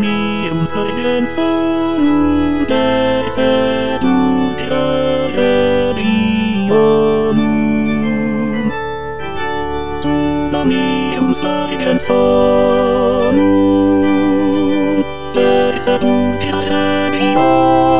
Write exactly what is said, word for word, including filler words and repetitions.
niệm rơi đến sống để sẽ tu địa đi ôn nam niệm rơi đến sống để sẽ tu địa đi ôn